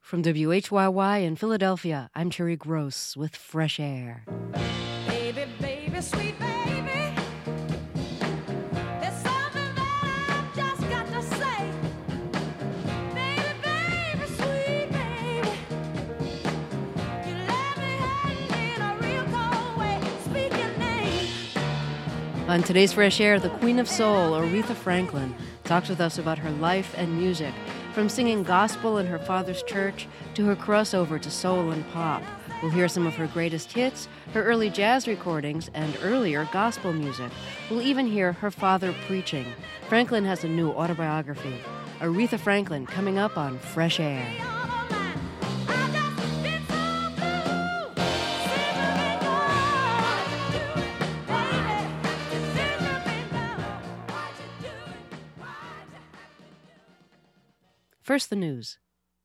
From WHYY in Philadelphia, I'm Terry Gross with Fresh Air. Baby, baby, sweet baby, there's something that I've just got to say. Baby, baby, sweet baby, you let me hang in a real cold way. Speak your name. On today's Fresh Air, the Queen of Soul, Aretha Franklin, talks with us about her life and music, from singing gospel in her father's church to her crossover to soul and pop. We'll hear some of her greatest hits, her early jazz recordings, and earlier gospel music. We'll even hear her father preaching. Franklin has a new autobiography. Aretha Franklin coming up on Fresh Air. First, the news.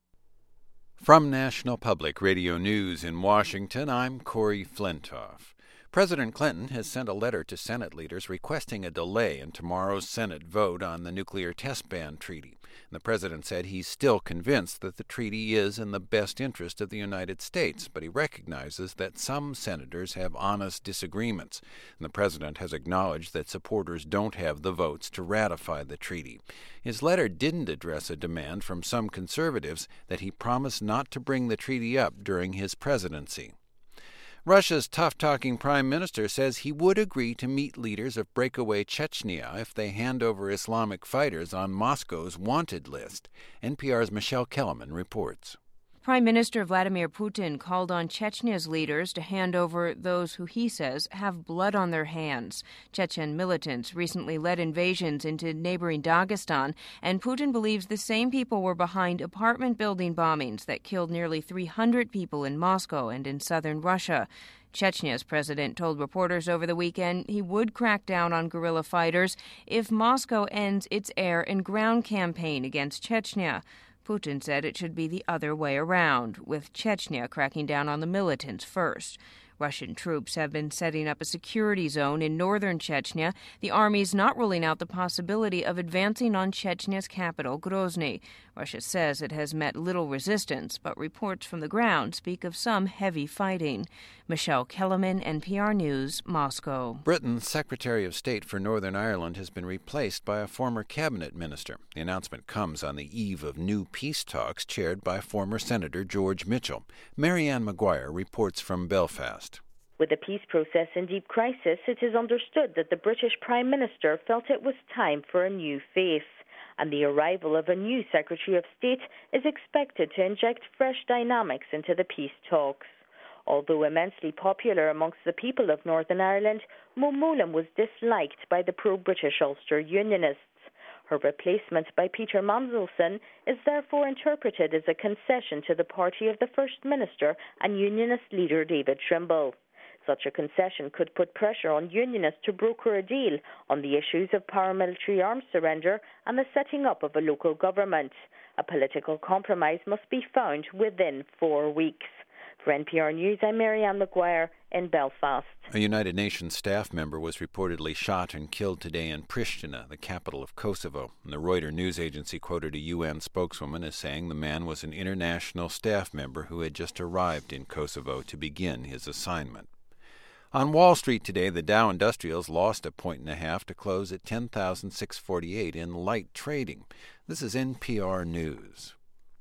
From National Public Radio News in Washington, I'm Corey Flintoff. President Clinton has sent a letter to Senate leaders requesting a delay in tomorrow's Senate vote on the nuclear test ban treaty. And the president said he's still convinced that the treaty is in the best interest of the United States, but he recognizes that some senators have honest disagreements. And the president has acknowledged that supporters don't have the votes to ratify the treaty. His letter didn't address a demand from some conservatives that he promise not to bring the treaty up during his presidency. Russia's tough-talking prime minister says he would agree to meet leaders of breakaway Chechnya if they hand over Islamic fighters on Moscow's wanted list. NPR's Michelle Kellerman reports. Prime Minister Vladimir Putin called on Chechnya's leaders to hand over those who he says have blood on their hands. Chechen militants recently led invasions into neighboring Dagestan, and Putin believes the same people were behind apartment building bombings that killed nearly 300 people in Moscow and in southern Russia. Chechnya's president told reporters over the weekend he would crack down on guerrilla fighters if Moscow ends its air and ground campaign against Chechnya. Putin said it should be the other way around, with Chechnya cracking down on the militants first. Russian troops have been setting up a security zone in northern Chechnya. The army's not ruling out the possibility of advancing on Chechnya's capital, Grozny. Russia says it has met little resistance, but reports from the ground speak of some heavy fighting. Michelle Kellerman, NPR News, Moscow. Britain's Secretary of State for Northern Ireland has been replaced by a former cabinet minister. The announcement comes on the eve of new peace talks chaired by former Senator George Mitchell. Marianne Maguire reports from Belfast. With the peace process in deep crisis, it is understood that the British Prime Minister felt it was time for a new face. And the arrival of a new Secretary of State is expected to inject fresh dynamics into the peace talks. Although immensely popular amongst the people of Northern Ireland, Mo Mowlam was disliked by the pro-British Ulster Unionists. Her replacement by Peter Mandelson is therefore interpreted as a concession to the party of the First Minister and Unionist leader David Trimble. Such a concession could put pressure on Unionists to broker a deal on the issues of paramilitary arms surrender and the setting up of a local government. A political compromise must be found within 4 weeks. For NPR News, I'm Marianne Maguire in Belfast. A United Nations staff member was reportedly shot and killed today in Pristina, the capital of Kosovo. The Reuters news agency quoted a UN spokeswoman as saying the man was an international staff member who had just arrived in Kosovo to begin his assignment. On Wall Street today, the Dow Industrials lost 1.5 points to close at 10,648 in light trading. This is NPR News.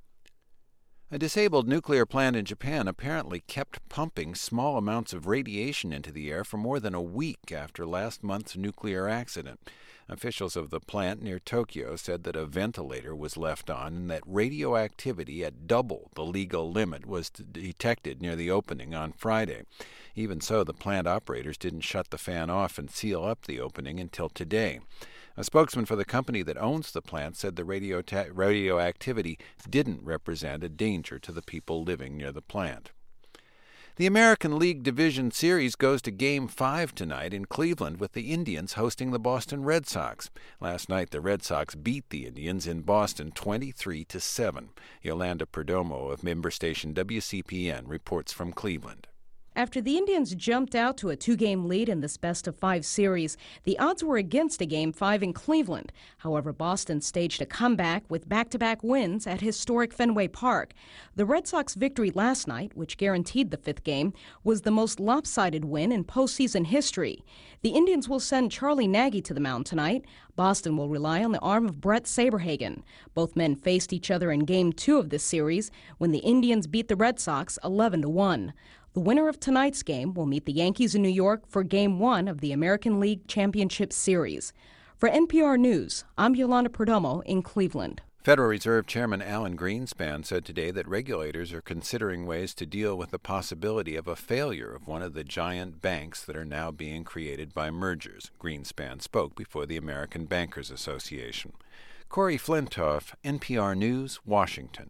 A disabled nuclear plant in Japan apparently kept pumping small amounts of radiation into the air for more than a week after last month's nuclear accident. Officials of the plant near Tokyo said that a ventilator was left on and that radioactivity at double the legal limit was detected near the opening on Friday. Even so, the plant operators didn't shut the fan off and seal up the opening until today. A spokesman for the company that owns the plant said the radioactivity didn't represent a danger to the people living near the plant. The American League Division Series goes to Game 5 tonight in Cleveland with the Indians hosting the Boston Red Sox. Last night, the Red Sox beat the Indians in Boston 23-7. Yolanda Perdomo of member station WCPN reports from Cleveland. After the Indians jumped out to a 2-game lead in this best-of-5 series, the odds were against a Game 5 in Cleveland. However, Boston staged a comeback with back-to-back wins at historic Fenway Park. The Red Sox victory last night, which guaranteed the 5th game, was the most lopsided win in postseason history. The Indians will send Charlie Nagy to the mound tonight. Boston will rely on the arm of Brett Saberhagen. Both men faced each other in Game 2 of this series when the Indians beat the Red Sox 11-1. The winner of tonight's game will meet the Yankees in New York for Game 1 of the American League Championship Series. For NPR News, I'm Yolanda Perdomo in Cleveland. Federal Reserve Chairman Alan Greenspan said today that regulators are considering ways to deal with the possibility of a failure of one of the giant banks that are now being created by mergers. Greenspan spoke before the American Bankers Association. Corey Flintoff, NPR News, Washington.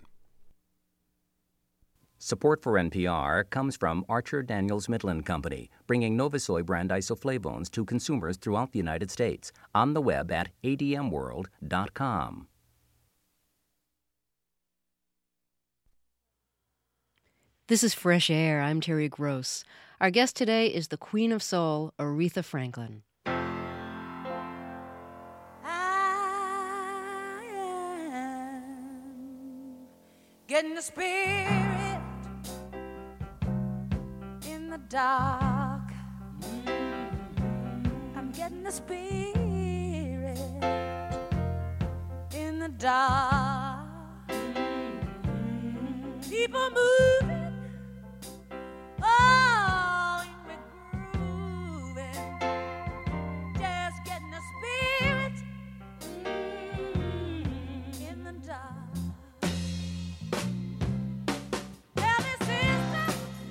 Support for NPR comes from Archer Daniels Midland Company, bringing Novasoy brand isoflavones to consumers throughout the United States. On the web at admworld.com. This is Fresh Air. I'm Terry Gross. Our guest today is the Queen of Soul, Aretha Franklin. I am getting the spirit in the dark. I'm getting the spirit in the dark. People moving. Oh, we're grooving, just getting the spirit in the dark. Tell me, sister,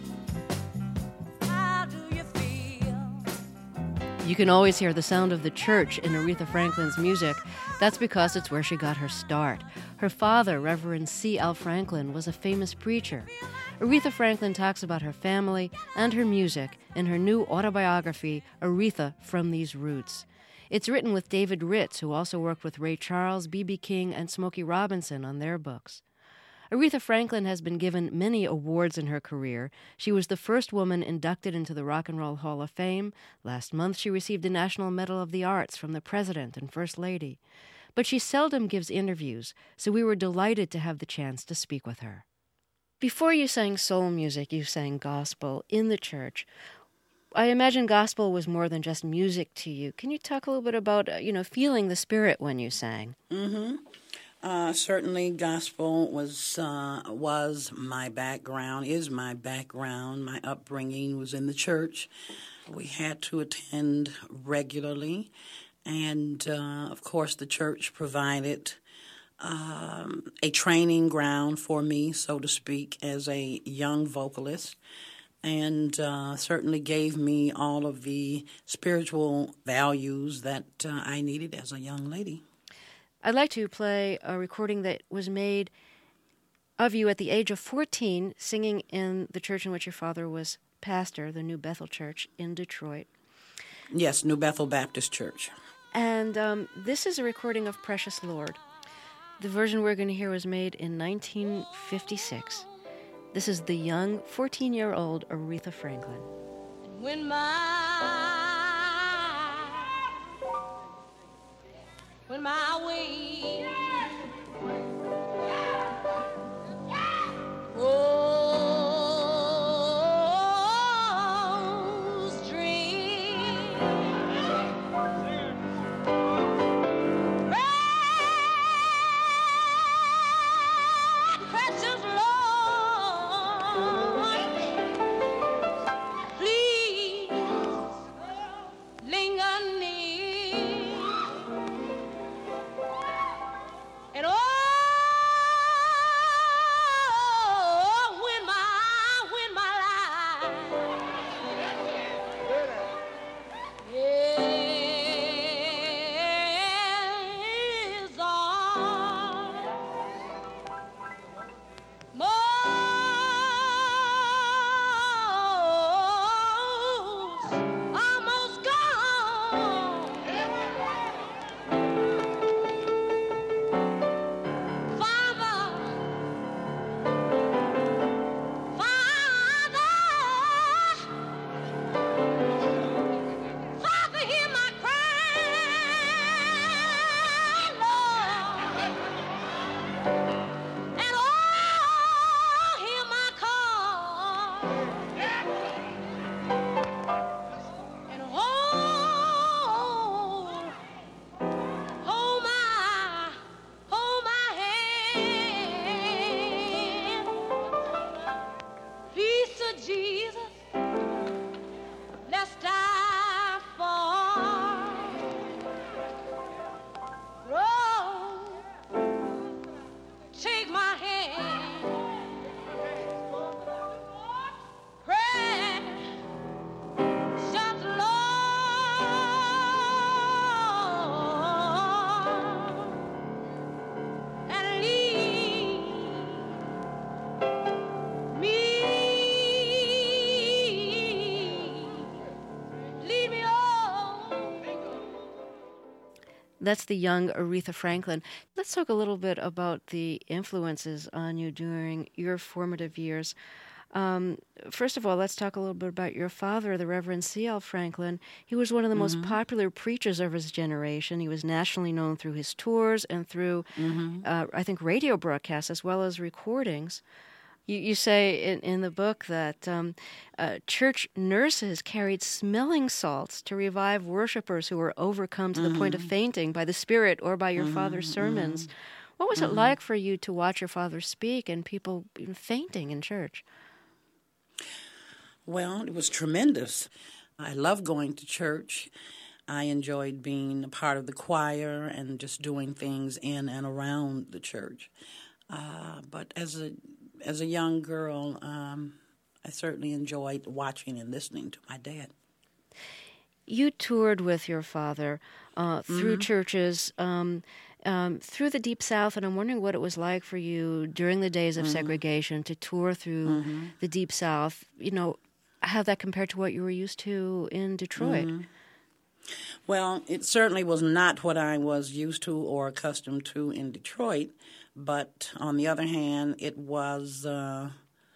how do you feel? You can always hear the sound of the church in Aretha Franklin's music. That's because it's where she got her start. Her father, Reverend C. Al Franklin, was a famous preacher. Aretha Franklin talks about her family and her music in her new autobiography, Aretha From These Roots. It's written with David Ritz, who also worked with Ray Charles, B.B. King, and Smokey Robinson on their books. Aretha Franklin has been given many awards in her career. She was the first woman inducted into the Rock and Roll Hall of Fame. Last month, she received a National Medal of the Arts from the President and First Lady. But she seldom gives interviews, so we were delighted to have the chance to speak with her. Before you sang soul music, you sang gospel in the church. I imagine gospel was more than just music to you. Can you talk a little bit about, feeling the spirit when you sang? Certainly gospel was my background, is my background. My upbringing was in the church. We had to attend regularly. And, of course, the church provided a training ground for me, so to speak, as a young vocalist, and certainly gave me all of the spiritual values that I needed as a young lady. I'd like to play a recording that was made of you at the age of 14, singing in the church in which your father was pastor, the New Bethel Church in Detroit. Yes, New Bethel Baptist Church. And this is a recording of Precious Lord. The version we're going to hear was made in 1956. This is the young 14-year-old Aretha Franklin. When my way goes dream, precious Lord, please linger near. And oh, And hold my hand. Peace to Jesus, let's die for. Take my hand. Pray, shut the Lord and lead me on. That's the young Aretha Franklin. Let's talk a little bit about the influences on you during your formative years. First of all, let's talk a little bit about your father, the Reverend C.L. Franklin. He was one of the most popular preachers of his generation. He was nationally known through his tours and through, I think, radio broadcasts as well as recordings. You say in the book that church nurses carried smelling salts to revive worshipers who were overcome to the point of fainting by the Spirit or by your father's sermons. What was it like for you to watch your father speak and people fainting in church? Well, it was tremendous. I loved going to church. I enjoyed being a part of the choir and just doing things in and around the church. But as a young girl, I certainly enjoyed watching and listening to my dad. You toured with your father through churches, through the Deep South, and I'm wondering what it was like for you during the days of segregation to tour through the Deep South. You know, how that compared to what you were used to in Detroit. Well, it certainly was not what I was used to or accustomed to in Detroit, but on the other hand, it was not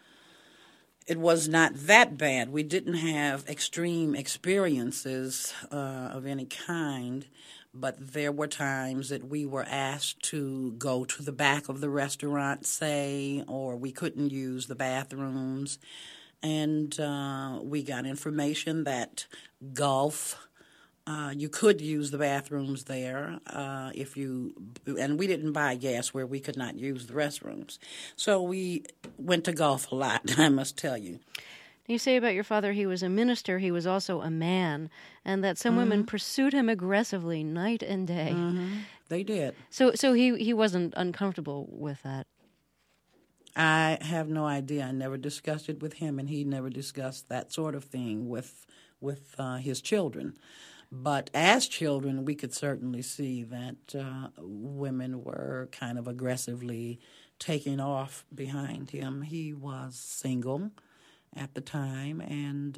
that bad. We didn't have extreme experiences of any kind, but there were times that we were asked to go to the back of the restaurant, say, or we couldn't use the bathrooms, and we got information that Gulf, you could use the bathrooms there and we didn't buy gas where we could not use the restrooms. So we went to Gulf a lot, I must tell you. You say about your father he was a minister, he was also a man, and that some women pursued him aggressively night and day. They did. So he wasn't uncomfortable with that. I have no idea. I never discussed it with him, and he never discussed that sort of thing with his children. But as children, we could certainly see that women were kind of aggressively taking off behind him. He was single at the time, and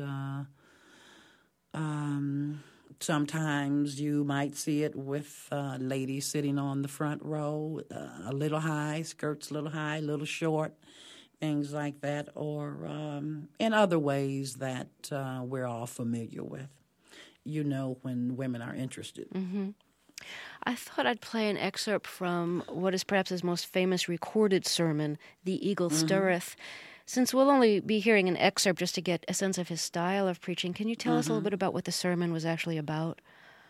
sometimes you might see it with ladies sitting on the front row, a little high, skirts a little high, a little short, things like that, or in other ways that we're all familiar with. You know when women are interested. I thought I'd play an excerpt from what is perhaps his most famous recorded sermon, The Eagle Stirreth. Since we'll only be hearing an excerpt just to get a sense of his style of preaching, can you tell us a little bit about what the sermon was actually about?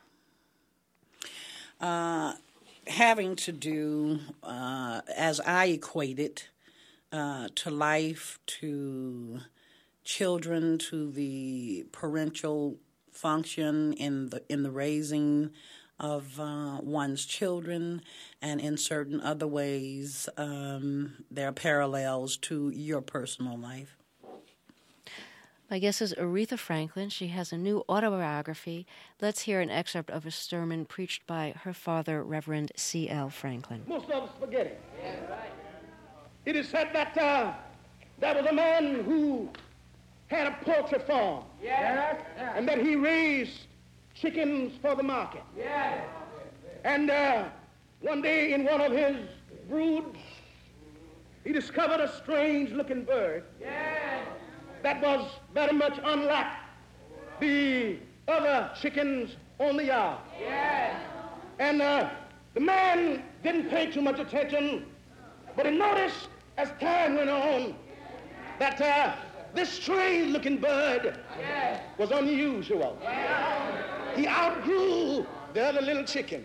Having to do, as I equate it, to life, to children, to the parental function in the raising of one's children, and in certain other ways, there are parallels to your personal life. My guest is Aretha Franklin. She has a new autobiography. Let's hear an excerpt of a sermon preached by her father, Reverend C.L. Franklin. Most of us forget it. It is said that there was a man who had a poultry farm, and that he raised chickens for the market. And one day in one of his broods, he discovered a strange-looking bird that was very much unlike the other chickens on the yard. And the man didn't pay too much attention, but he noticed as time went on that this strange-looking bird was unusual. He outgrew the other little chicken.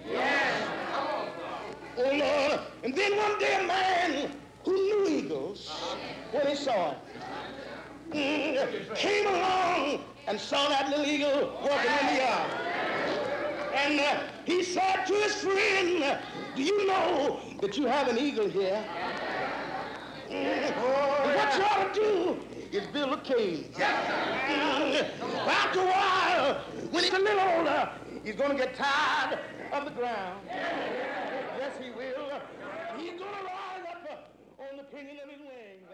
Oh, Lord. And then one day a man who knew eagles, when he saw it, came along and saw that little eagle walking in the yard. And he said to his friend, do you know that you have an eagle here? And what you ought to do is build a cage. After a while, when he's a little older, he's going to get tired of the ground. Yes, he will. He's going to rise up on the pinion of his wings.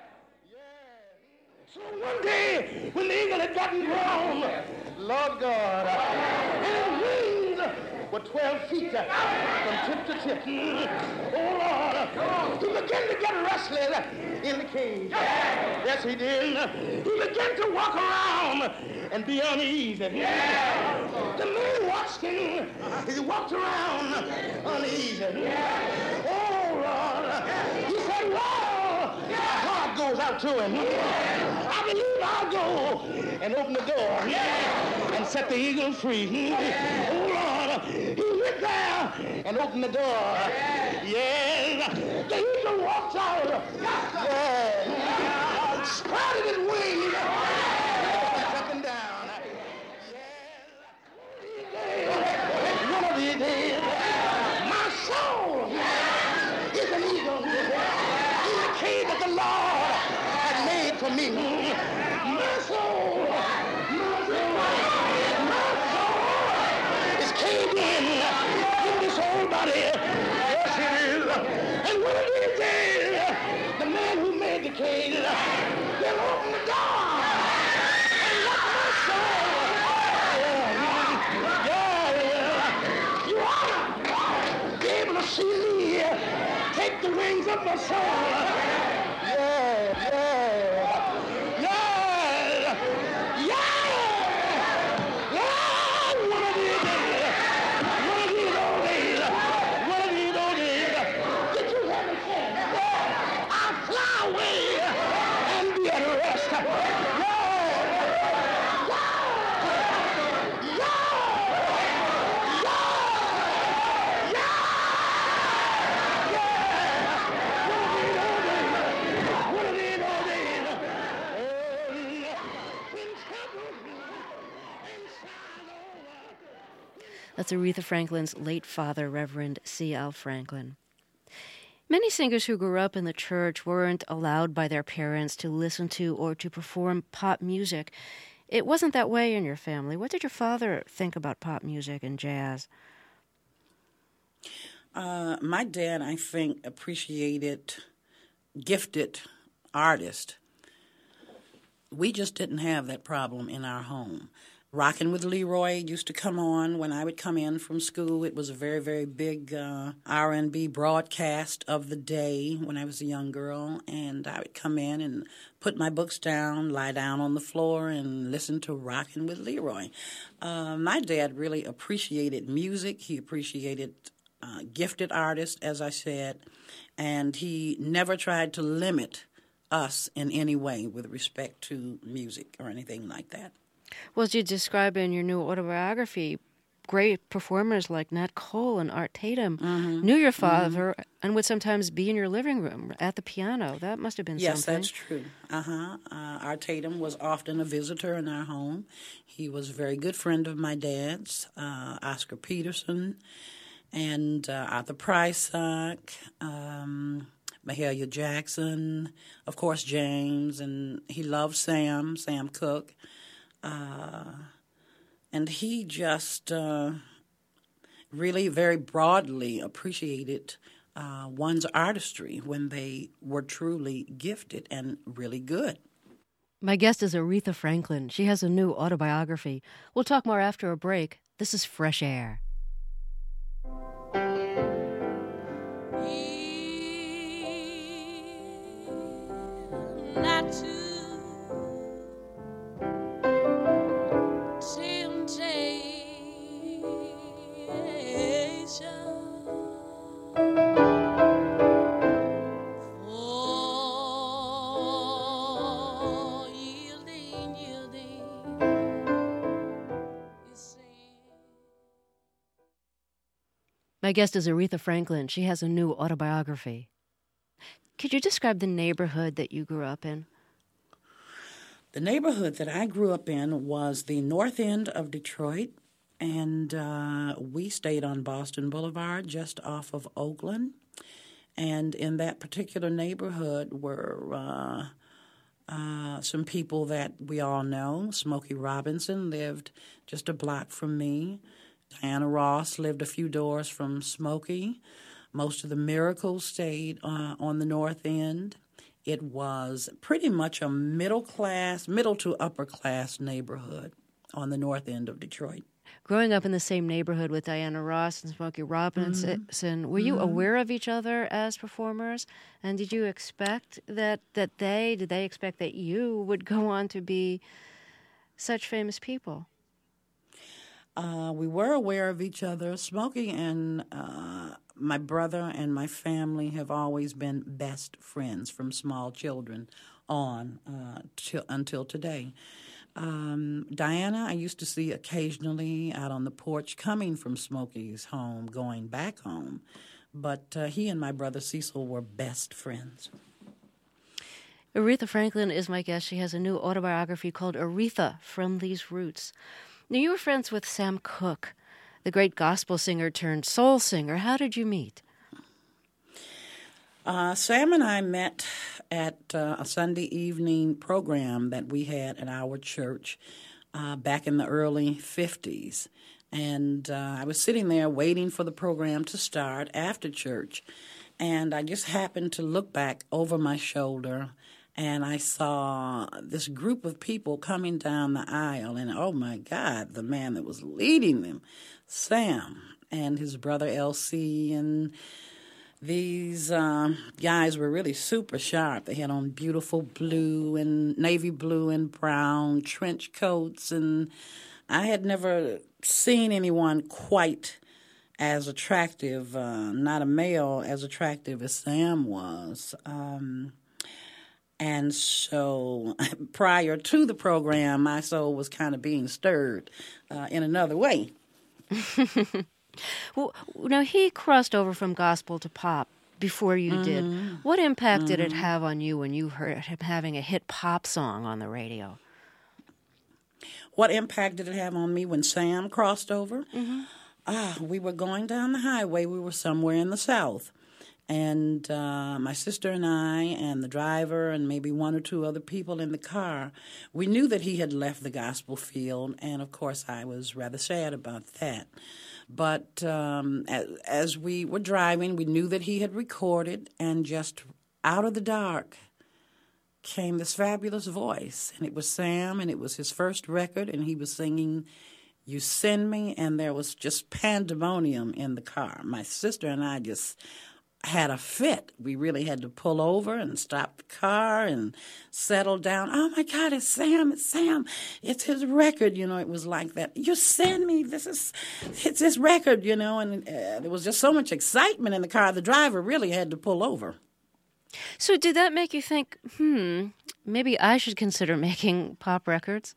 Yeah. So one day, when the eagle had gotten grown, Lord God, and his wings were 12 feet from tip to tip. Oh, Lord, he began to get restless in the cage. Yes, he did. He began to walk around and be uneasy. The man watched him. He walked around uneasy. Oh, Lord. He said, well, my heart goes out to him. I believe I'll go and open the door and set the eagle free. Oh, Lord. He went there and opened the door. Yes. The eagle walked out. Yes. Spreading his wings up and down. Yes. One of these days, my soul is an eagle in the cage that the Lord had made for me. My soul is caved in this old body. Yes, it is. And one of these days, the man who made the cage will open the door and let my soul. Yeah. You ought to be able to see me take the wings of my soul. That's Aretha Franklin's late father, Reverend C.L. Franklin. Many singers who grew up in the church weren't allowed by their parents to listen to or to perform pop music. It wasn't that way in your family. What did your father think about pop music and jazz? My dad, I think, appreciated gifted artists. We just didn't have that problem in our home. Rockin' with Leroy used to come on when I would come in from school. It was a very, very big R&B broadcast of the day when I was a young girl. And I would come in and put my books down, lie down on the floor, and listen to Rockin' with Leroy. My dad really appreciated music. He appreciated gifted artists, as I said. And he never tried to limit us in any way with respect to music or anything like that. Well, as you describe in your new autobiography, great performers like Nat Cole and Art Tatum knew your father and would sometimes be in your living room at the piano. That must have been something. Yes, that's true. Art Tatum was often a visitor in our home. He was a very good friend of my dad's, Oscar Peterson, and Arthur Prysock, Mahalia Jackson, of course James, and he loved Sam Cooke. And he just really very broadly appreciated one's artistry when they were truly gifted and really good. My guest is Aretha Franklin. She has a new autobiography. We'll talk more after a break. This is Fresh Air. Not to for My guest is Aretha Franklin. She has a new autobiography. Could you describe the neighborhood that you grew up in? The neighborhood that I grew up in was the north end of Detroit, and we stayed on Boston Boulevard just off of Oakland. And in that particular neighborhood were some people that we all know. Smokey Robinson lived just a block from me. Diana Ross lived a few doors from Smokey. Most of the Miracles stayed on the north end. It was pretty much a middle to upper class neighborhood on the north end of Detroit. Growing up in the same neighborhood with Diana Ross and Smokey Robinson, were you aware of each other as performers? And did you expect did they expect that you would go on to be such famous people? We were aware of each other. Smokey and my brother and my family have always been best friends from small children on until today. Diana, I used to see occasionally out on the porch coming from Smokey's home, going back home. But he and my brother Cecil were best friends. Aretha Franklin is my guest. She has a new autobiography called Aretha, From These Roots. Now, you were friends with Sam Cooke, the great gospel singer turned soul singer. How did you meet? Sam and I met at a Sunday evening program that we had at our church back in the early 50s. And I was sitting there waiting for the program to start after church. And I just happened to look back over my shoulder, and I saw this group of people coming down the aisle. And, oh, my God, the man that was leading them, Sam, and his brother L.C., and these guys were really super sharp. They had on beautiful blue and navy blue and brown trench coats, and I had never seen anyone quite as attractive, not a male as attractive as Sam was. And so prior to the program, my soul was kind of being stirred in another way. Well, now, he crossed over from gospel to pop before you did. What impact did it have on you when you heard him having a hit pop song on the radio? What impact did it have on me when Sam crossed over? We were going down the highway. We were somewhere in the South. And my sister and I and the driver and maybe one or two other people in the car, we knew that he had left the gospel field. And, of course, I was rather sad about that. But as we were driving, we knew that he had recorded, and just out of the dark came this fabulous voice. And it was Sam, and it was his first record, and he was singing You Send Me, and there was just pandemonium in the car. My sister and I just had a fit. We really had to pull over and stop the car and settle down. Oh, my God, it's Sam, it's his record. You know, it was like that. You send me, it's his record, you know, and there was just so much excitement in the car. The driver really had to pull over. So did that make you think, maybe I should consider making pop records?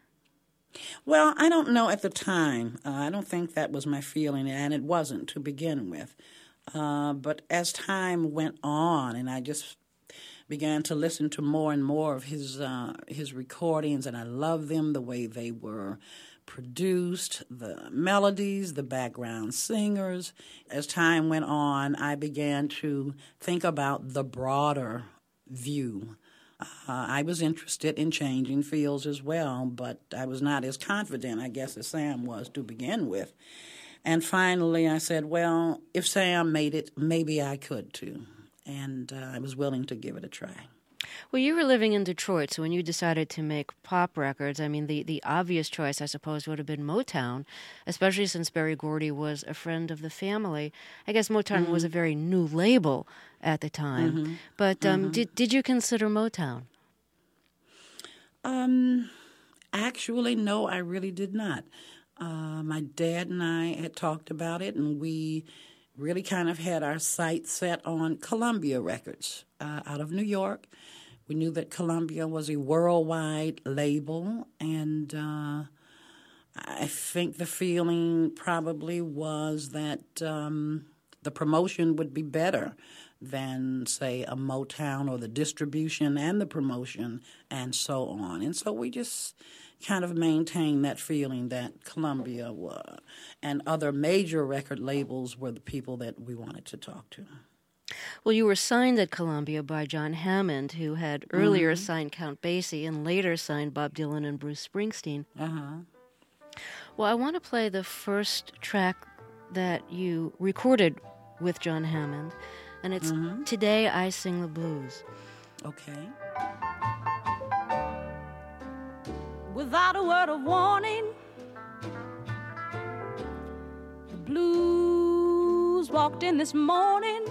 Well, I don't know at the time. I don't think that was my feeling, and it wasn't to begin with. But as time went on, and I just began to listen to more and more of his recordings, and I loved them, the way they were produced, the melodies, the background singers. As time went on, I began to think about the broader view. I was interested in changing fields as well, but I was not as confident, I guess, as Sam was to begin with. And finally, I said, well, if Sam made it, maybe I could too. And I was willing to give it a try. Well, you were living in Detroit, so when you decided to make pop records, I mean, the obvious choice, I suppose, would have been Motown, especially since Berry Gordy was a friend of the family. I guess Motown was a very new label at the time. But did you consider Motown? Actually, no, I really did not. My dad and I had talked about it, and we really kind of had our sights set on Columbia Records out of New York. We knew that Columbia was a worldwide label, and I think the feeling probably was that the promotion would be better than, say, a Motown, or the distribution and the promotion and so on. And so we just kind of maintained that feeling that Columbia and other major record labels were the people that we wanted to talk to. Well, you were signed at Columbia by John Hammond, who had earlier signed Count Basie and later signed Bob Dylan and Bruce Springsteen. Well, I want to play the first track that you recorded with John Hammond, and it's Today I Sing the Blues. Okay. Without a word of warning, the blues walked in this morning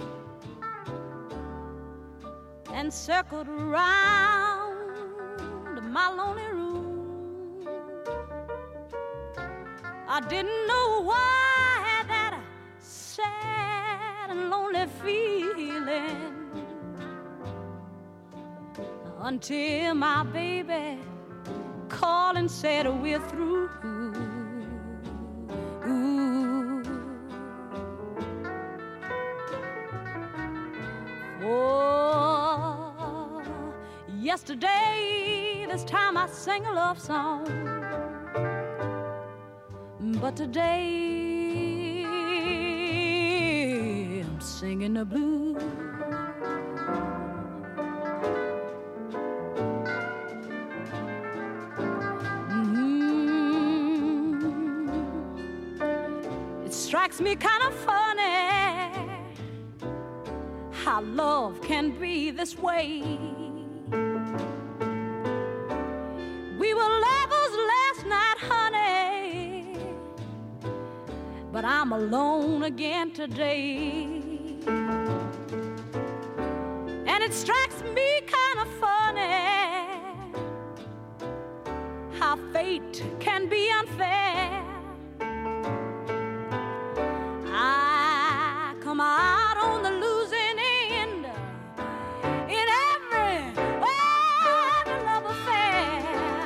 and circled around my lonely room. I didn't know why I had that sad and lonely feeling until my baby called and said we're through. Oh, yesterday this time I sang a love song, but today I'm singing the blues. Strikes me kind of funny how love can be this way. We were lovers last night, honey, but I'm alone again today. And it strikes me kind of funny how fate can be unfair. I come out on the losing end in every love affair.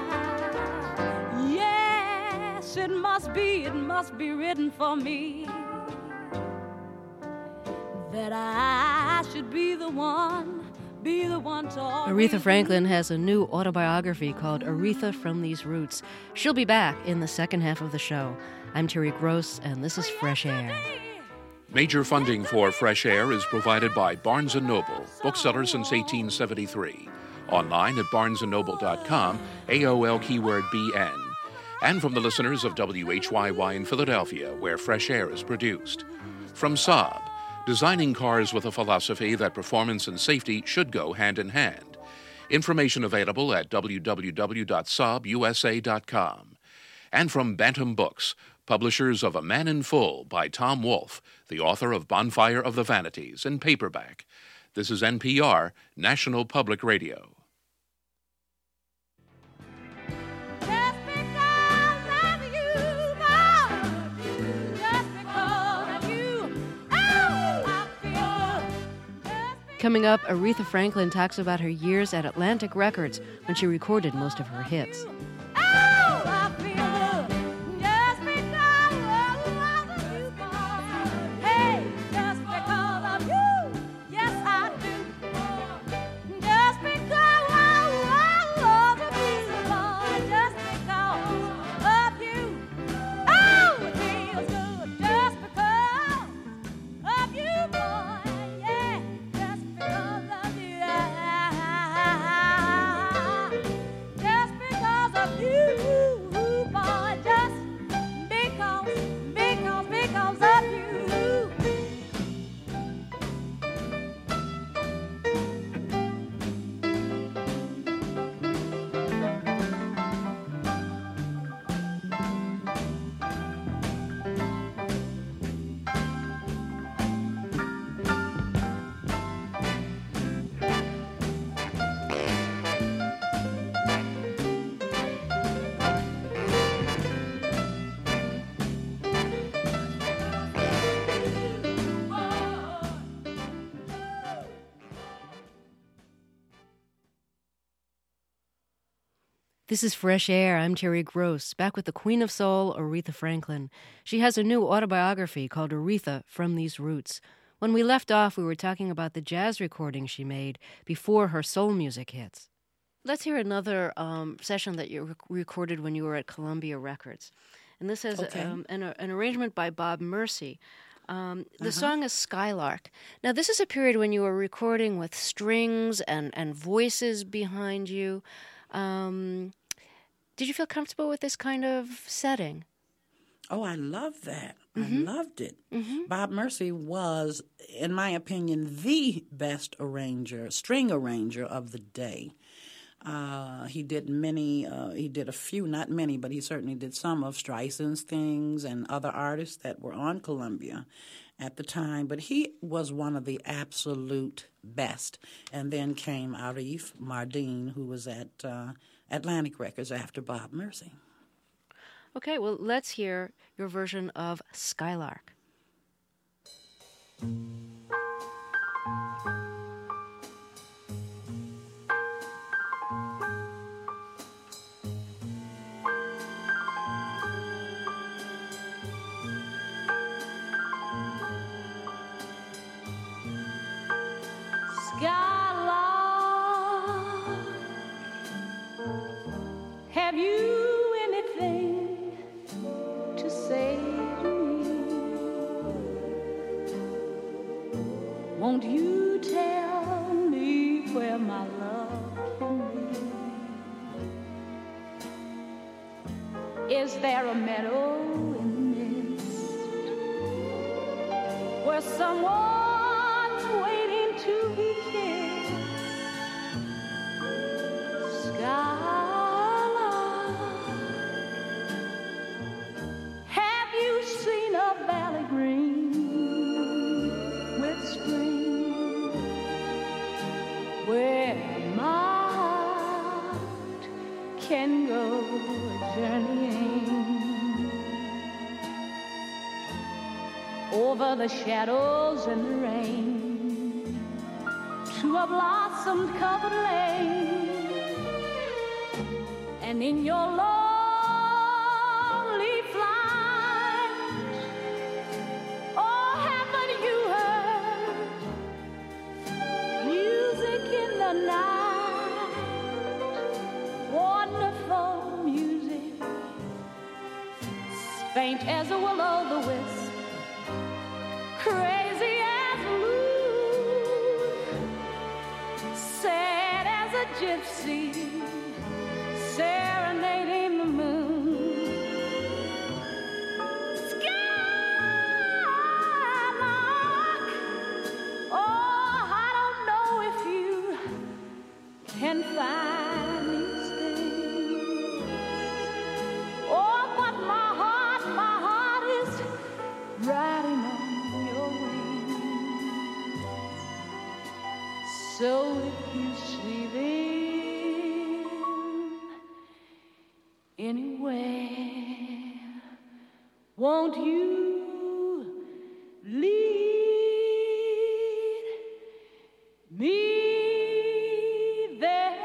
Yes, it must be written for me that I should be the one to Aretha Franklin has a new autobiography called Aretha from These Roots. She'll be back in the second half of the show. I'm Terry Gross, and this is Fresh Air. Major funding for Fresh Air is provided by Barnes & Noble, bookseller since 1873. Online at barnesandnoble.com, AOL keyword BN. And from the listeners of WHYY in Philadelphia, where Fresh Air is produced. From Saab, designing cars with a philosophy that performance and safety should go hand in hand. Information available at www.saabusa.com. And from Bantam Books, publishers of A Man in Full by Tom Wolfe, the author of Bonfire of the Vanities, in paperback. This is NPR, National Public Radio. Coming up, Aretha Franklin talks about her years at Atlantic Records when she recorded most of her hits. Just because of you. This is Fresh Air. I'm Terry Gross, back with the Queen of Soul, Aretha Franklin. She has a new autobiography called Aretha From These Roots. When we left off, we were talking about the jazz recording she made before her soul music hits. Let's hear another session that you recorded when you were at Columbia Records. And this is an arrangement by Bob Mercy. The song is Skylark. Now, this is a period when you were recording with strings and voices behind you. Did you feel comfortable with this kind of setting? Oh, I love that. I loved it. Bob Mercy was, in my opinion, the best string arranger of the day. He did a few, not many, but he certainly did some of Streisand's things and other artists that were on Columbia at the time. But he was one of the absolute best. And then came Arif Mardin, who was at Atlantic Records after Bob Mercy. Okay, well, let's hear your version of Skylark. Skylark, have you anything to say to me? Won't you tell me where my love can be? Is there a meadow in the mist where someone's waiting to be kissed? Skylark, have you seen a valley green with spring where my heart can go journeying over the shadows and the rain to a blossom-covered lane? And in your lonely flight, oh, haven't you heard music in the night? Wonderful music, faint as a will-o'-the-wisp, crazy as blue, sad as a gypsy, serenading the moon. Skylark, oh, I don't know if you can find these things. Oh, but my heart is riding on your wings. So if you see them anywhere, won't you lead me there?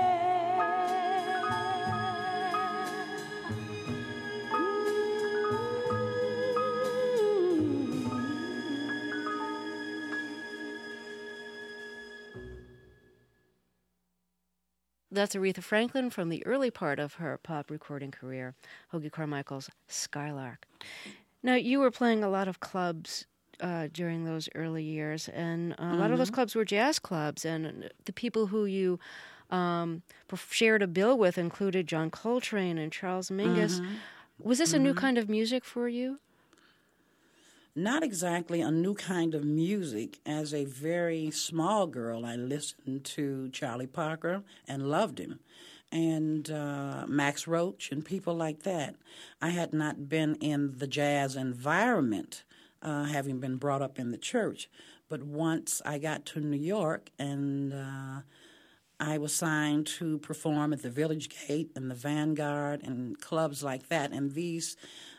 That's Aretha Franklin from the early part of her pop recording career, Hoagy Carmichael's Skylark. Now, you were playing a lot of clubs during those early years, and a lot of those clubs were jazz clubs, and the people who you shared a bill with included John Coltrane and Charles Mingus. Was this a new kind of music for you? Not exactly a new kind of music. As a very small girl, I listened to Charlie Parker and loved him, and Max Roach and people like that. I had not been in the jazz environment, having been brought up in the church. But once I got to New York and I was signed to perform at the Village Gate and the Vanguard and clubs like that, and these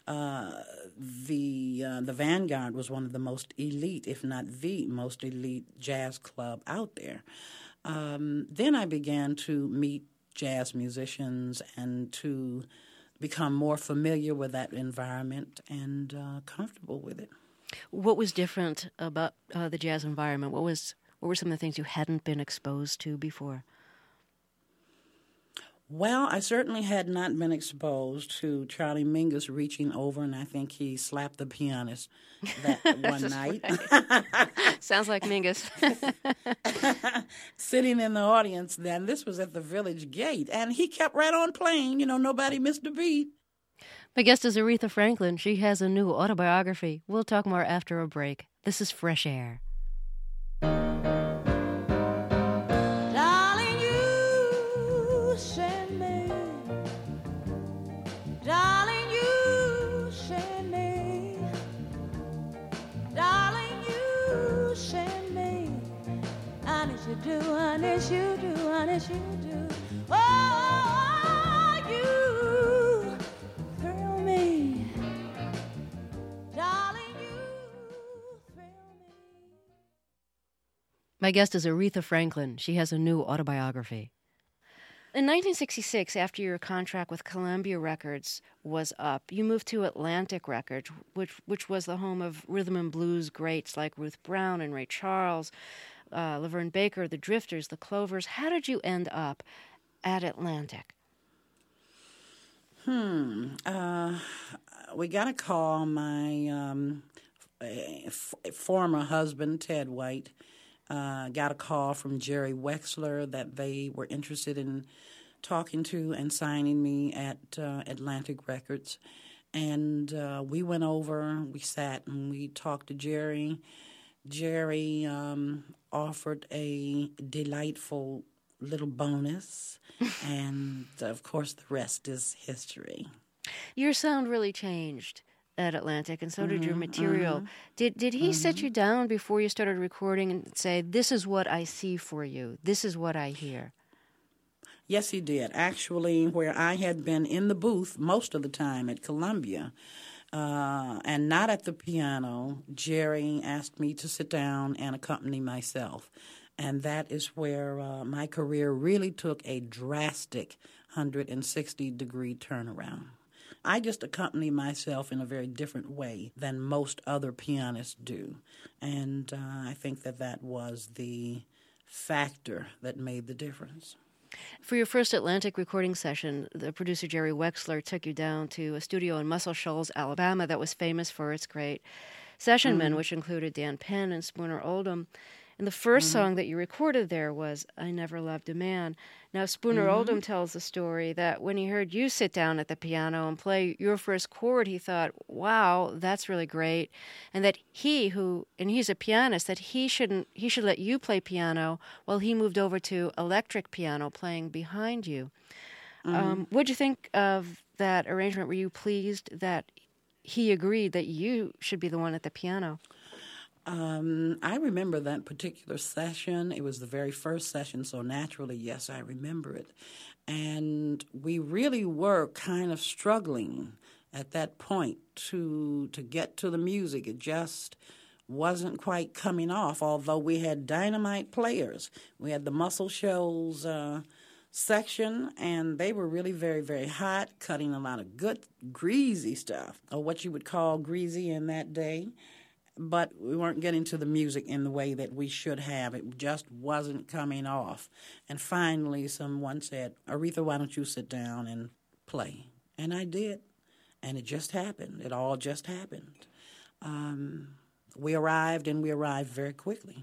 the Vanguard was one of the most elite, if not the most elite jazz club out there. Then I began to meet jazz musicians and to become more familiar with that environment and comfortable with it. What was different about the jazz environment? What were some of the things you hadn't been exposed to before? Well, I certainly had not been exposed to Charlie Mingus reaching over, and I think he slapped the pianist that one night. Sounds like Mingus. Sitting in the audience then, this was at the Village Gate, and he kept right on playing. Nobody missed a beat. My guest is Aretha Franklin. She has a new autobiography. We'll talk more after a break. This is Fresh Air. Darling, you send me. Darling, you send me. Darling, you send me. Honest you do, honest you do, honest you do. Oh, you thrill me. Darling, you thrill me. My guest is Aretha Franklin. She has a new autobiography. In 1966, after your contract with Columbia Records was up, you moved to Atlantic Records, which was the home of rhythm and blues greats like Ruth Brown and Ray Charles, Laverne Baker, the Drifters, the Clovers. How did you end up at Atlantic? We got a call. My former husband, Ted White, got a call from Jerry Wexler that they were interested in talking to and signing me at Atlantic Records. And we went over, we sat, and we talked to Jerry. Jerry offered a delightful little bonus, and, of course, the rest is history. Your sound really changed at Atlantic, and so did your material. Did he sit you down before you started recording and say, this is what I see for you, this is what I hear? Yes, he did. Actually, where I had been in the booth most of the time at Columbia, and not at the piano, Jerry asked me to sit down and accompany myself. And that is where my career really took a drastic 160-degree turnaround. I just accompany myself in a very different way than most other pianists do. And I think that was the factor that made the difference. For your first Atlantic recording session, the producer Jerry Wexler took you down to a studio in Muscle Shoals, Alabama, that was famous for its great session men, which included Dan Penn and Spooner Oldham. And the first song that you recorded there was I Never Loved a Man. Now, Spooner Oldham tells the story that when he heard you sit down at the piano and play your first chord, he thought, wow, that's really great. And that he's a pianist, that he should let you play piano while he moved over to electric piano playing behind you. What'd you think of that arrangement? Were you pleased that he agreed that you should be the one at the piano? I remember that particular session. It was the very first session, so naturally, yes, I remember it. And we really were kind of struggling at that point to get to the music. It just wasn't quite coming off, although we had dynamite players. We had the Muscle Shoals section, and they were really very, very hot, cutting a lot of good, greasy stuff, or what you would call greasy in that day. But we weren't getting to the music in the way that we should have. It just wasn't coming off. And finally, someone said, Aretha, why don't you sit down and play? And I did. And it just happened. It all just happened. We arrived very quickly.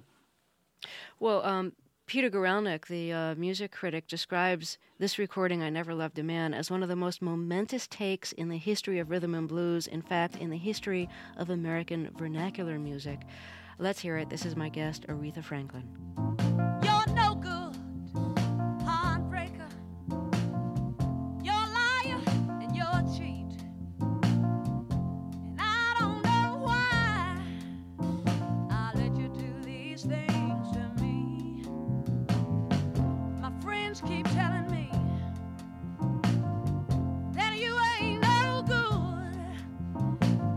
Well, Peter Guralnick, the music critic, describes this recording, I Never Loved a Man, as one of the most momentous takes in the history of rhythm and blues, in fact, in the history of American vernacular music. Let's hear it. This is my guest, Aretha Franklin. You're no good, heartbreaker. You're a liar and you're a cheat. And I don't know why I let you do these things to me. My friends keep telling me that you ain't no good.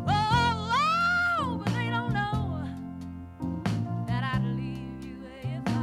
Oh, but they don't know that I'd leave you if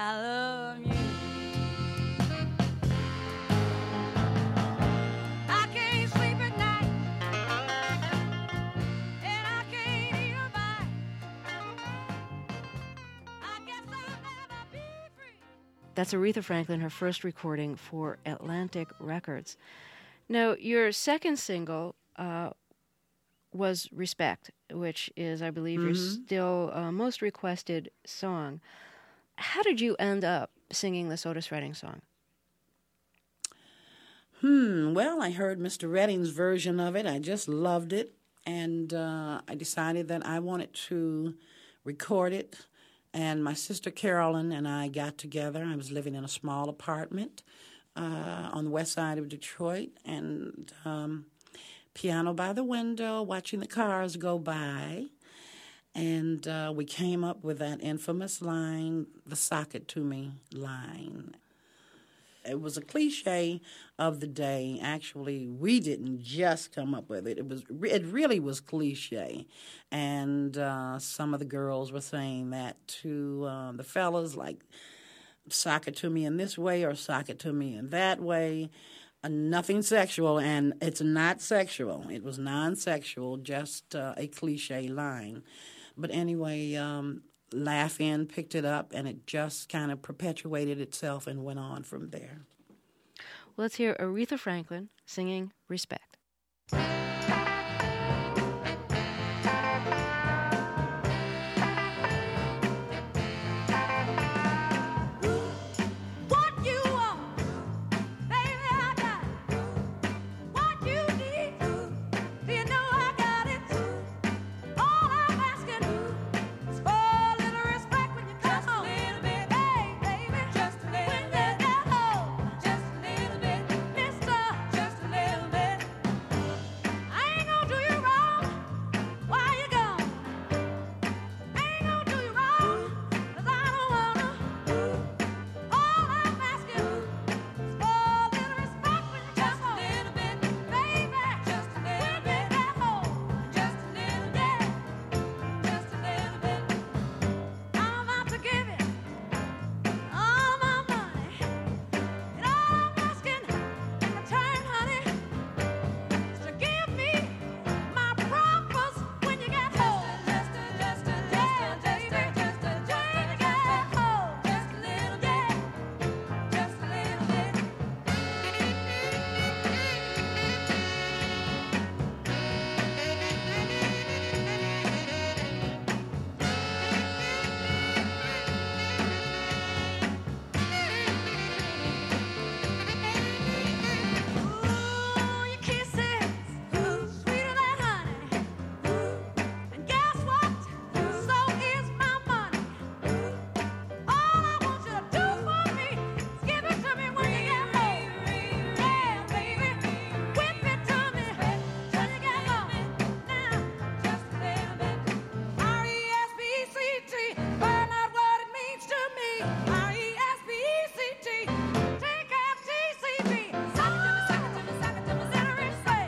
I love you. I can't sleep at night, and I can't eat a bite. I guess I'll never be free. That's Aretha Franklin, her first recording for Atlantic Records. Now, your second single was Respect, which is, I believe, your still most requested song. How did you end up singing this Otis Redding song? Well, I heard Mr. Redding's version of it. I just loved it, and I decided that I wanted to record it. And my sister Carolyn and I got together. I was living in a small apartment on the west side of Detroit, and piano by the window, watching the cars go by. And we came up with that infamous line, the sock it to me line. It was a cliche of the day. Actually, we didn't just come up with it. It really was cliche. And some of the girls were saying that to the fellas, like, sock it to me in this way or sock it to me in that way. Nothing sexual, and it's not sexual. It was non-sexual, just a cliche line. But anyway, Laugh-In picked it up, and it just kind of perpetuated itself and went on from there. Let's hear Aretha Franklin singing Respect. What you want, baby, I got it. What you need, do you know I got it? All I'm asking is for a little respect when you come home. Just a little bit, hey, baby, just a little bit. When you get home, just a little bit, mister, just a little bit. I ain't gonna do you wrong while you're gone. I ain't gonna do you wrong, 'cause I don't wanna. All I'm asking is for a little respect when you come home. Just a little bit, baby, just a little bit. When you get home, just a little bit, just a little bit. I'm about to give you all my money, and all I'm asking in return, honey, is to give me my promise when you get home. Just a little bit, when you get home, just a little bit, just a little bit. Ooh, your kisses, sweeter than honey. And guess what? So is my money. All I want you to do for me is give it to me when you get home. Yeah, baby, whip it to me till you get home. Now, just a little bit. R-E-S-P-E-C-T, find out what it means to me. R-E-S-P-E-C-T, take out T-C-B. Sock it to me, sock it to me, sock it to me, little respect.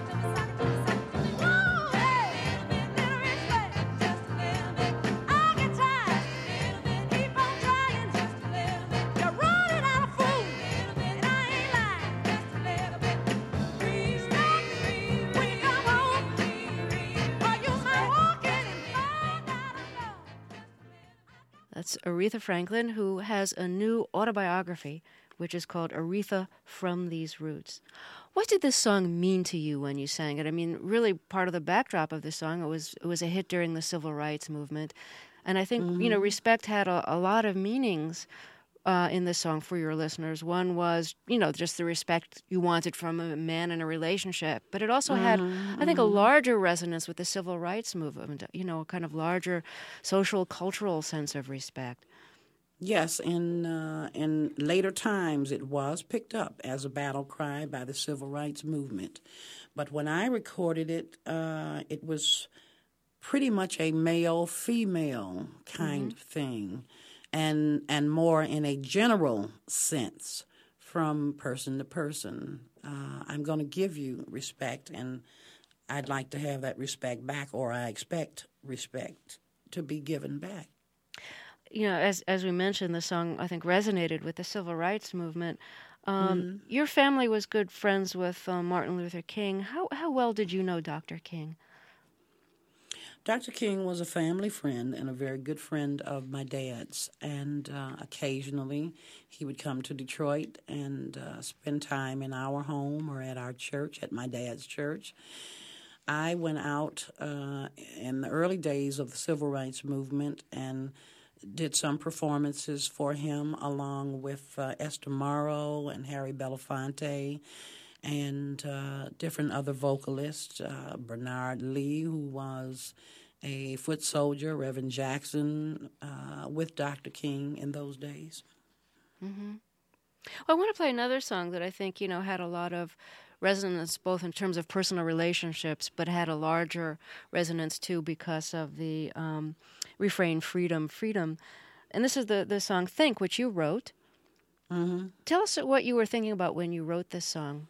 Woo, hey, little respect, just a little bit. I get tired, keep on trying, just a little bit. You're running out of food, and I ain't lying, just a little bit. Respect when you come home, or you might walk in and find out alone. That's Aretha Franklin, who has a new autobiography, which is called Aretha From These Roots. What did this song mean to you when you sang it? I mean, really part of the backdrop of this song, it was a hit during the Civil Rights Movement. And I think, Respect had a lot of meanings in this song for your listeners. One was, just the respect you wanted from a man in a relationship. But it also had, I think, a larger resonance with the Civil Rights Movement, a kind of larger social, cultural sense of respect. Yes, in later times it was picked up as a battle cry by the Civil Rights Movement. But when I recorded it, it was pretty much a male-female kind of thing, and more in a general sense from person to person. I'm going to give you respect, and I'd like to have that respect back, or I expect respect to be given back. as we mentioned, the song, I think, resonated with the civil rights movement. Your family was good friends with Martin Luther King. How well did you know Dr. King? Dr. King was a family friend and a very good friend of my dad's, and occasionally he would come to Detroit and spend time in our home or at our church, at my dad's church. I went out in the early days of the civil rights movement and did some performances for him along with Esther Morrow and Harry Belafonte and different other vocalists, Bernard Lee, who was a foot soldier, Reverend Jackson, with Dr. King in those days. Mm-hmm. Well, I want to play another song that I think, had a lot of resonance, both in terms of personal relationships, but had a larger resonance, too, because of the refrain, freedom, freedom. And this is the song Think, which you wrote. Mm-hmm. Tell us what you were thinking about when you wrote this song.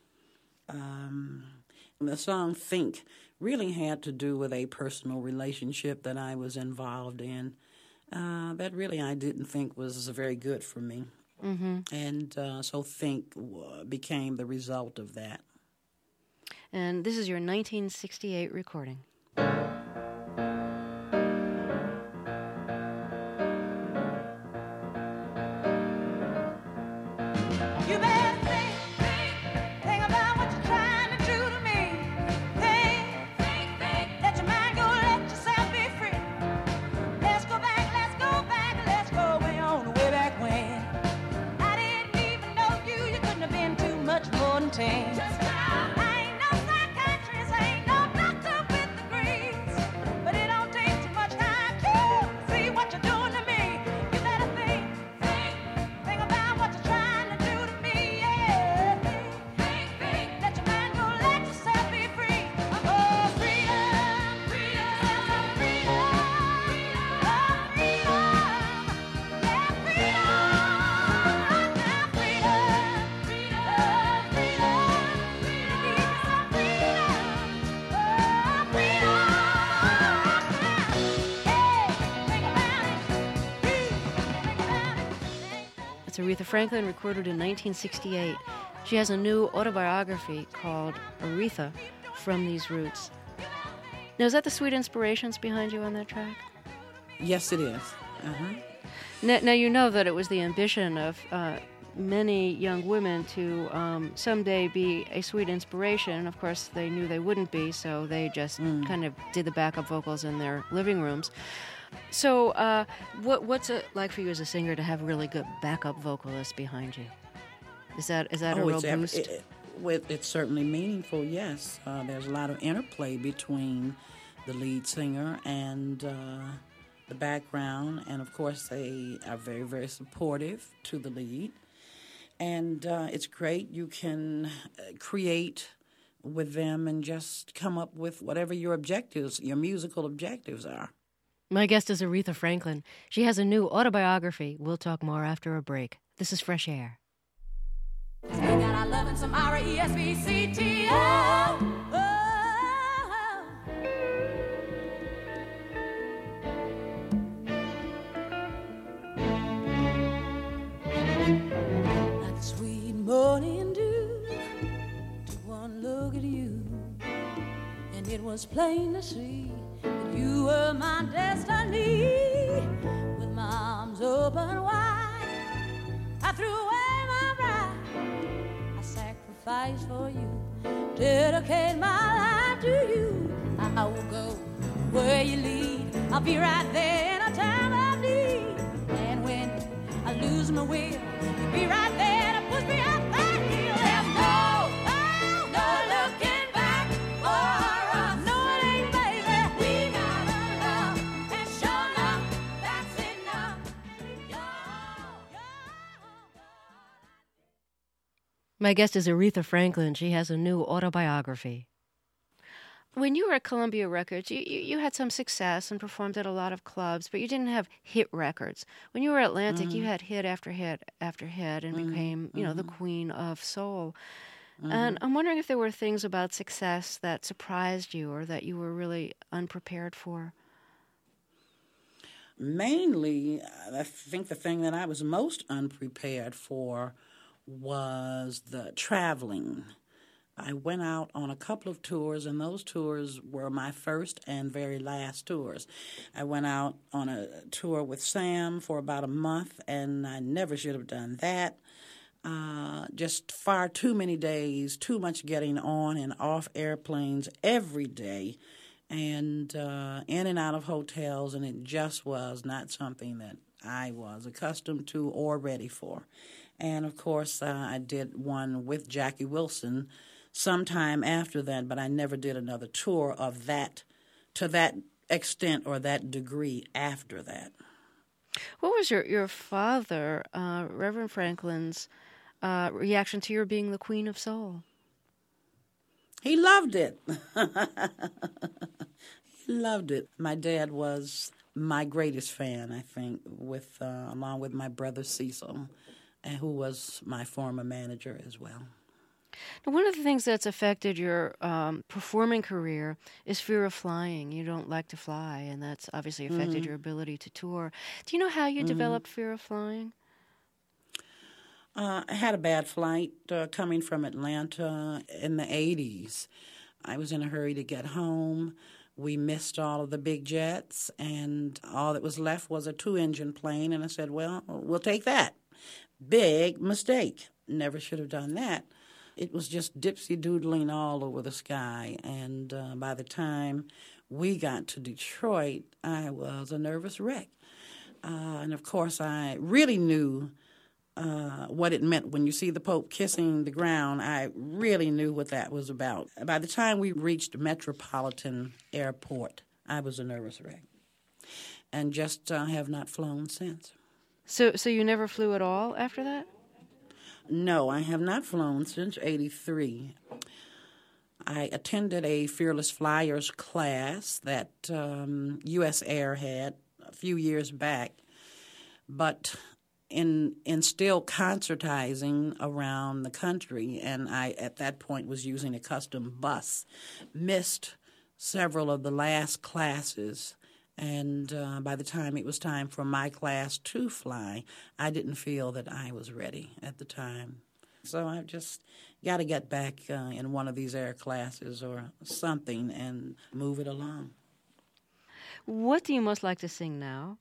The song Think really had to do with a personal relationship that I was involved in that really I didn't think was very good for me. Mm-hmm. And so Think became the result of that. And this is your 1968 recording. You better think about what you're trying to do to me. Think, let your mind go, let yourself be free. Let's go way on, way back when. I didn't even know you couldn't have been too much more than 10. I ain't no psychiatrist, I ain't no doctor with degrees, but it don't take too much time to see what you're doing to me. You better think about what you're trying to do to me, yeah. Think, let your mind go, let yourself be free. Oh, freedom, freedom, freedom, oh, freedom, yeah, freedom, now freedom, freedom, freedom, give me some freedom, oh, freedom, hey, think about it, think about it. It's Aretha Franklin, recorded in 1968. She has a new autobiography called Aretha, From These Roots. Now, is that the sweet inspirations behind you on that track? Yes, it is. Uh-huh. Now you know that it was the ambition of many young women to someday be a sweet inspiration. And of course, they knew they wouldn't be, so they just kind of did the backup vocals in their living rooms. So what's it like for you as a singer to have really good backup vocalists behind you? Is that a real boost? It's certainly meaningful, yes. There's a lot of interplay between the lead singer and the background, and of course they are very, very supportive to the lead. And it's great. You can create with them and just come up with whatever your objectives, your musical objectives are. My guest is Aretha Franklin. She has a new autobiography. We'll talk more after a break. This is Fresh Air. We got our love and some R-E-S-P-C-T-O. Like a sweet morning dew, took one look at you, and it was plain to see that you were my destiny. With my arms open wide, I threw away my pride. I sacrificed for you, dedicate my life to you. I will go where you lead. I'll be right there in a time of need. And when I lose my will, you'll be right there to push me up that hill. There's no looking back for us. No, it ain't, baby. We got a love, and sure enough, that's enough. My guest is Aretha Franklin. She has a new autobiography. When you were at Columbia Records, you had some success and performed at a lot of clubs, but you didn't have hit records. When you were at Atlantic, you had hit after hit after hit and became, the queen of soul. And I'm wondering if there were things about success that surprised you or that you were really unprepared for. Mainly, I think the thing that I was most unprepared for was the traveling. I went out on a couple of tours, and those tours were my first and very last tours. I went out on a tour with Sam for about a month, and I never should have done that. Just far too many days, too much getting on and off airplanes every day, and in and out of hotels, and it just was not something that I was accustomed to or ready for. And, of course, I did one with Jackie Wilson sometime after that, but I never did another tour of that to that extent or that degree after that. What was your father, Reverend Franklin's, reaction to your being the Queen of Soul? He loved it. He loved it. My dad was my greatest fan, I think, along with my brother Cecil, and who was my former manager as well. Now, one of the things that's affected your performing career is fear of flying. You don't like to fly, and that's obviously affected your ability to tour. Do you know how you developed fear of flying? I had a bad flight coming from Atlanta in the 80s. I was in a hurry to get home. We missed all of the big jets, and all that was left was a 2-engine plane, and I said, well, we'll take that. Big mistake. Never should have done that. It was just dipsy-doodling all over the sky, and by the time we got to Detroit, I was a nervous wreck. And, of course, I really knew what it meant when you see the Pope kissing the ground. I really knew what that was about. By the time we reached Metropolitan Airport, I was a nervous wreck, and just have not flown since. So you never flew at all after that? No, I have not flown since '83. I attended a Fearless Flyers class that U.S. Air had a few years back, but in still concertizing around the country, and I at that point was using a custom bus, missed several of the last classes. And by the time it was time for my class to fly, I didn't feel that I was ready at the time. So I've just got to get back in one of these air classes or something and move it along. What do you most like to sing now?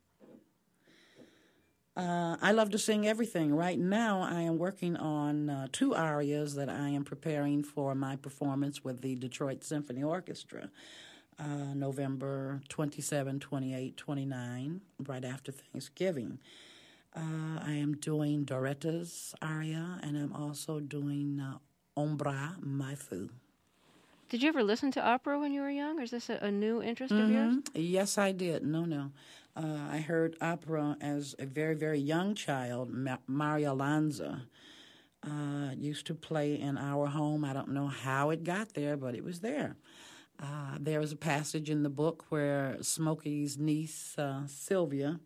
I love to sing everything. Right now I am working on 2 arias that I am preparing for my performance with the Detroit Symphony Orchestra. November 27, 28, 29, right after Thanksgiving. I am doing Doretta's aria, and I'm also doing Ombra My Fu. Did you ever listen to opera when you were young, or is this a new interest of yours? Yes, I did. No. I heard opera as a very, very young child. Maria Lanza used to play in our home. I don't know how it got there, but it was there. There was a passage in the book where Smokey's niece, Sylvia,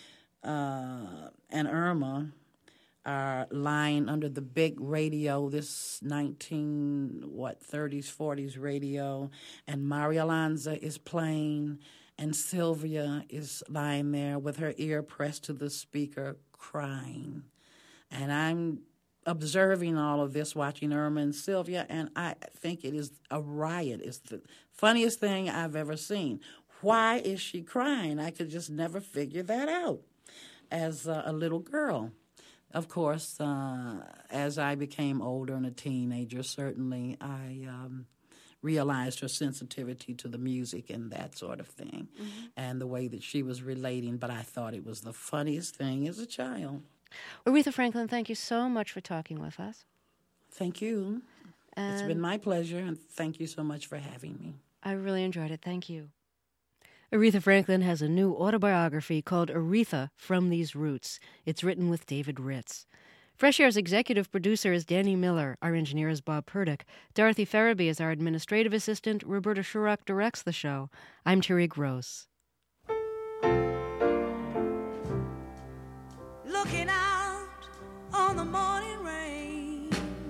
and Irma are lying under the big radio, this 30s, 40s radio, and Maria Lanza is playing, and Sylvia is lying there with her ear pressed to the speaker, crying. And I'm observing all of this, watching Irma and Sylvia, and I think it is a riot. It's the funniest thing I've ever seen. Why is she crying? I could just never figure that out as a little girl. Of course, as I became older and a teenager, certainly I realized her sensitivity to the music and that sort of thing, and the way that she was relating, but I thought it was the funniest thing as a child. Aretha Franklin, thank you so much for talking with us. Thank you. It's been my pleasure, and thank you so much for having me. I really enjoyed it. Thank you. Aretha Franklin has a new autobiography called Aretha From These Roots. It's written with David Ritz. Fresh Air's executive producer is Danny Miller. Our engineer is Bob Purdick. Dorothy Farabee is our administrative assistant. Roberta Shurock directs the show. I'm Terry Gross. Looking out on the morning rain,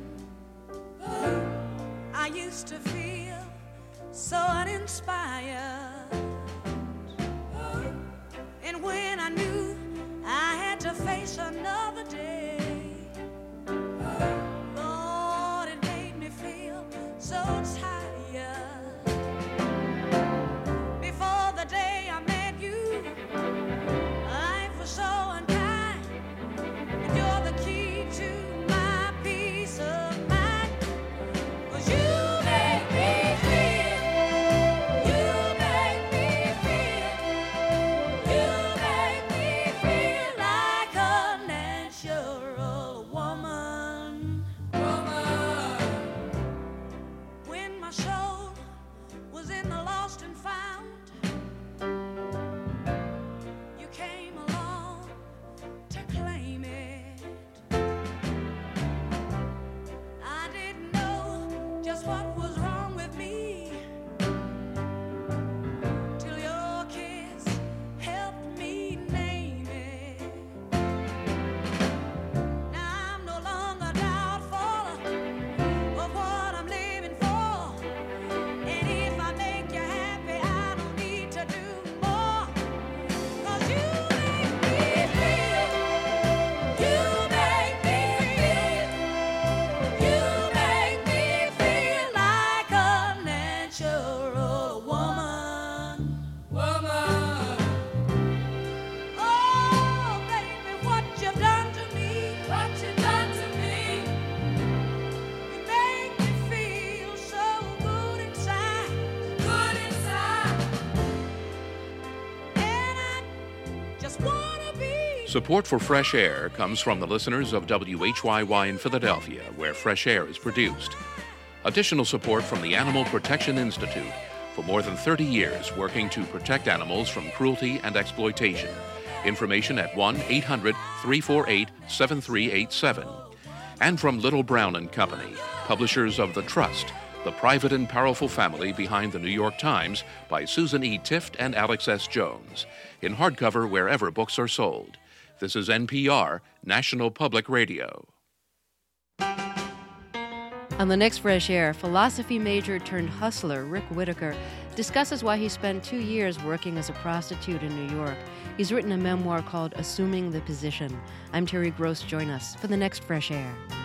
I used to feel so uninspired, and when face another day. Lord, it made me feel so tired. Before the day I met you, life was so unkind. And you're the key to my peace of mind. 'Cause you make me feel, you make me feel, you make me feel like a natural woman. When my soul was in the lost and found, you came along to claim it. I didn't know just what was wrong with me till your kiss helped me name it. Now I'm no longer doubtful of what I'm living for. And if I make you happy, I don't need to do more. 'Cause you make me feel, you make me feel, you make me feel like a natural woman. Oh, baby, what you've done to me, what you've done to me. You make me feel so good inside, good inside. And I just wanna be. Support for Fresh Air comes from the listeners of WHYY in Philadelphia, where Fresh Air is produced. Additional support from the Animal Protection Institute, for more than 30 years working to protect animals from cruelty and exploitation. Information at 1-800-348-7387. And from Little Brown and Company, publishers of The Trust, the private and powerful family behind the New York Times, by Susan E. Tift and Alex S. Jones, in hardcover wherever books are sold. This is NPR, National Public Radio. On the next Fresh Air, philosophy major turned hustler Rick Whitaker discusses why he spent 2 years working as a prostitute in New York. He's written a memoir called Assuming the Position. I'm Terry Gross. Join us for the next Fresh Air.